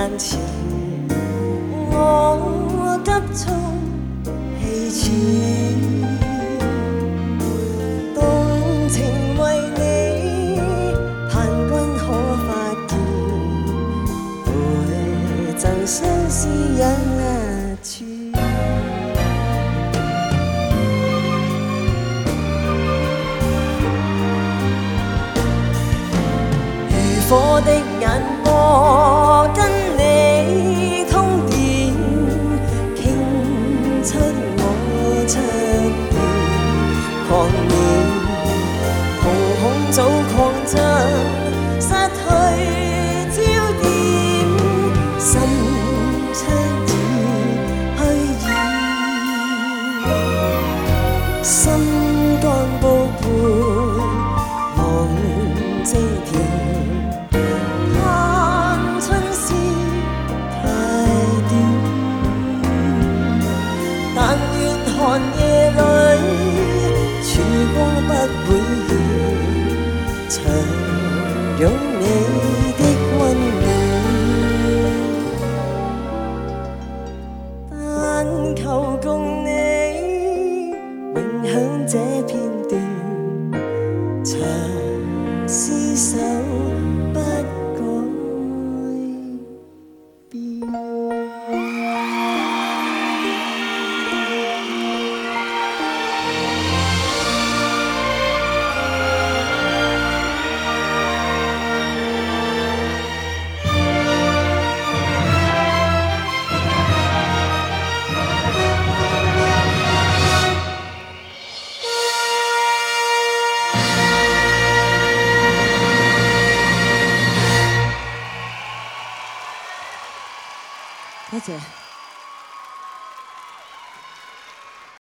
眼前，我急促氣喘，動情為你，盼君可發現，陪贈相思一串。如火的眼光跟你通電，傾出我出現狂熱，瞳孔早擴張，失去焦點，心窗已虛擬，心肝寶貝夢精甜。但願寒夜裏，曙光不會現，長擁你的溫暖，但求共你永享這片段，長廝守不改變。多謝。